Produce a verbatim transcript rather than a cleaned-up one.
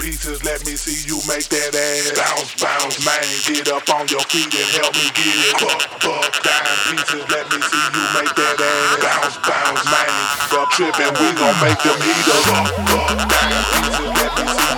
pieces, let me see you make that ass bounce, bounce, man. Get up on your feet and help me get it. Buck, buck, dime pieces, let me see you make that ass bounce, bounce, man. Stop tripping, we gon' make them heaters. Buck, buck, dime pieces, let me see